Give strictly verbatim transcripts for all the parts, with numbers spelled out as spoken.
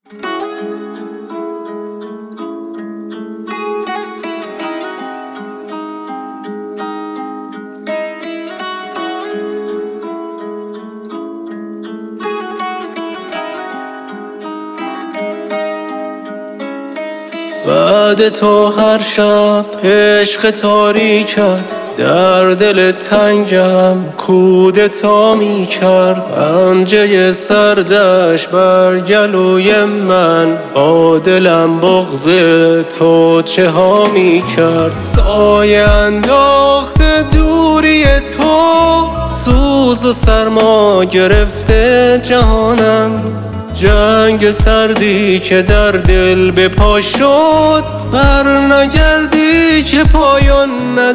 بعد تو هر شب عشق تاریکت در دل تنگم کودتا می کرد. پنجه سردش بر گلوی من با دلم بغض تو چه ها می کرد. سایه انداخته دوری تو، سوز و سرما گرفته جهانم. جنگ سردی که در دل به پا شد، بر نگردی که پایان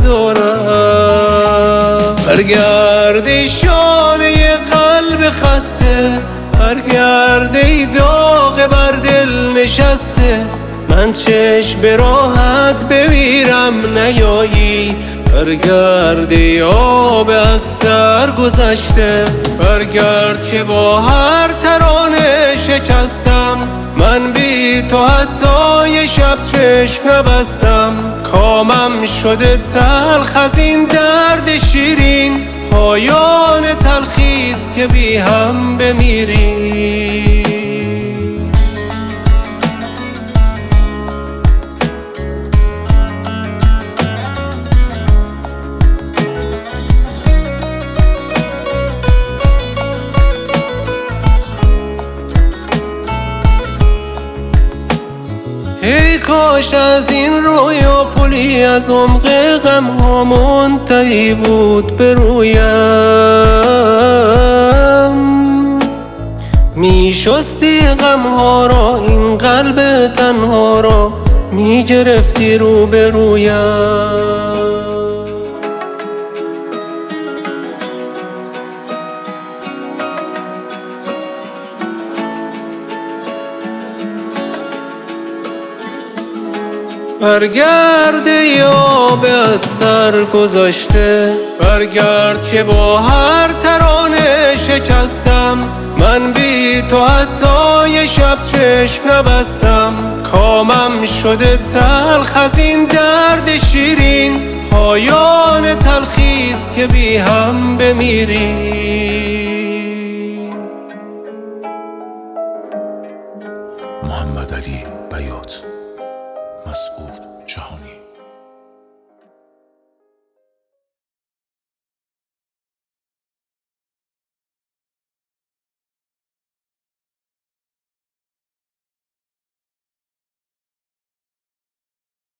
ندارد. برگردی شانه قلب خسته، برگردی داغ بر دل نشسته. من چشم به راحت بمیرم نیایی، برگردی آب از سر گذشته. برگرد که با هر ترانه شکستم، من بی تو حتی یه شب چشم نبستم. کامم شده تلخ از این درد شیرین، پایان تلخیست که بی هم بمیریم. ای کاش از این رویا پلی از عمق غم ها منتهی بود به رویم. می شستی غم ها را، این قلب تنها را می گرفتی رو به رویم. برگرد یاب از سر گذاشته، برگرد که با هر ترانه شکستم. من بی تو حتی یه شب چشم نبستم. کامم شده تلخ از این درد شیرین، پایان تلخیست که بی هم بمیریم. محمد علی بیات، مسعود جهانی.